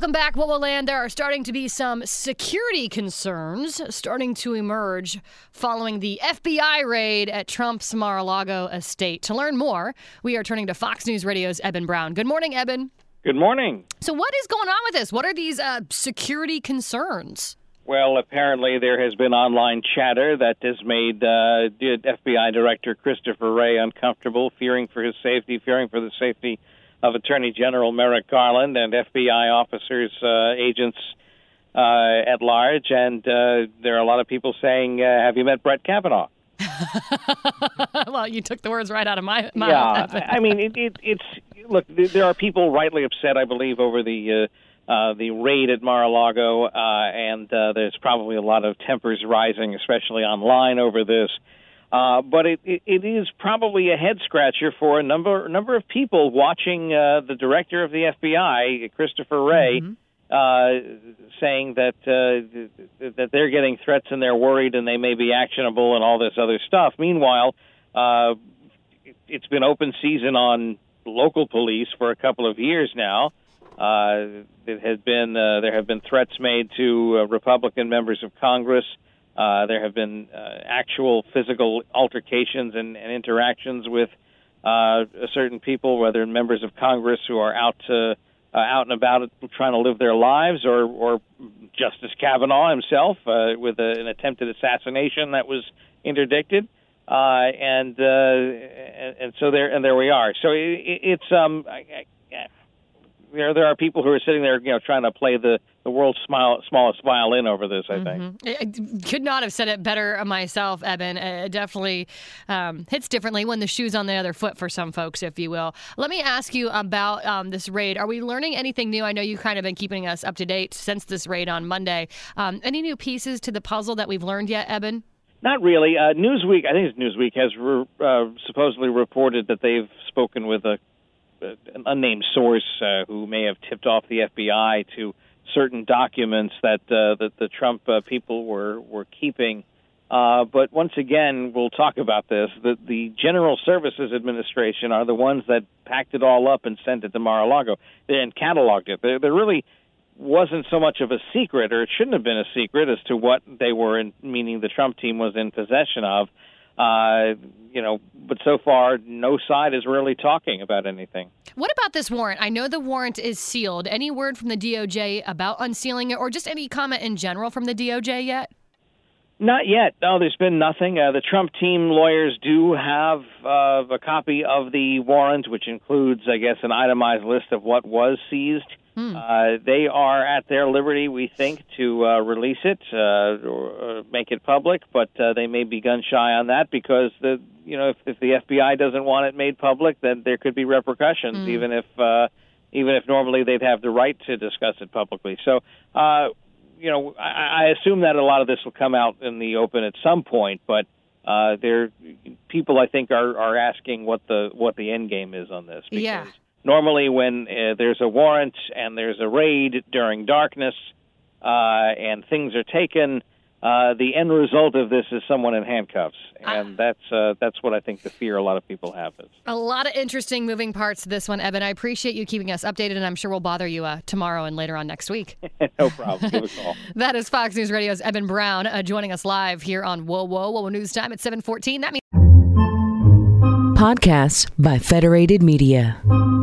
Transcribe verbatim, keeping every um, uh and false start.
Welcome back, What Will Land. There are starting to be some security concerns starting to emerge following the F B I raid at Trump's Mar-a-Lago estate. To learn more, we are turning to Fox News Radio's Eben Brown. Good morning, Eben. Good morning. So what is going on with this? What are these uh, security concerns? Well, apparently there has been online chatter that has made uh, F B I Director Christopher Wray uncomfortable, fearing for his safety, fearing for the safety of Attorney General Merrick Garland and F B I officers, uh, agents uh, at large. And uh, there are a lot of people saying, uh, have you met Brett Kavanaugh? Well, you took the words right out of my mouth. Yeah, I mean, it, it, it's, look, there are people rightly upset, I believe, over the uh, uh, the raid at Mar-a-Lago, uh, and uh, there's probably a lot of tempers rising, especially online, over this. Uh, but it, it, it is probably a head-scratcher for a number number of people watching uh, the director of the F B I, Christopher Wray, mm-hmm. uh, saying that uh, that they're getting threats and they're worried and they may be actionable and all this other stuff. Meanwhile, uh, it's been open season on local police for a couple of years now. Uh, it has been uh, there have been threats made to uh, Republican members of Congress. Uh, there have been uh, actual physical altercations and, and interactions with uh, certain people, whether members of Congress who are out to, uh, out and about trying to live their lives, or, or Justice Kavanaugh himself uh, with a, an attempted assassination that was interdicted, uh, and, uh, and and so there and there we are. So it, it's um. I, I, There, there are people who are sitting there, you know, trying to play the, the world's smile, smallest violin over this, I think. Mm-hmm. I could not have said it better myself, Eben. It definitely um, hits differently when the shoe's on the other foot for some folks, if you will. Let me ask you about um, this raid. Are we learning anything new? I know you've kind of been keeping us up to date since this raid on Monday. Um, any new pieces to the puzzle that we've learned yet, Eben? Not really. Uh, Newsweek, I think it's Newsweek, has re- uh, supposedly reported that they've spoken with a an unnamed source uh, who may have tipped off the F B I to certain documents that uh, that the Trump uh, people were were keeping. Uh, but once again, we'll talk about this. The, the General Services Administration are the ones that packed it all up and sent it to Mar-a-Lago and cataloged it. There, there really wasn't so much of a secret, or it shouldn't have been a secret, as to what they were in, meaning the Trump team was in possession of. Uh, you know, but so far, no side is really talking about anything. What about this warrant? I know the warrant is sealed. Any word from the D O J about unsealing it, or just any comment in general from the D O J yet? Not yet. No, there's been nothing. Uh, the Trump team lawyers do have uh, a copy of the warrant, which includes, I guess, an itemized list of what was seized. Hmm. Uh, they are at their liberty, we think, to uh, release it uh, or uh, make it public, but uh, they may be gun shy on that because the you know if, if the F B I doesn't want it made public, then there could be repercussions, hmm. even if uh, even if normally they'd have the right to discuss it publicly. So, uh, you know, I, I assume that a lot of this will come out in the open at some point, but uh, there people I think are, are asking what the what the end game is on this. Because yeah. Normally, when uh, there's a warrant and there's a raid during darkness uh, and things are taken, uh, the end result of this is someone in handcuffs, and uh, that's uh, that's what I think the fear a lot of people have is. A lot of interesting moving parts to this one, Eben. I appreciate you keeping us updated, and I'm sure we'll bother you uh, tomorrow and later on next week. No problem. Give a call. That is Fox News Radio's Eben Brown uh, joining us live here on Whoa Whoa Whoa News Time at seven fourteen. That means Podcasts by Federated Media.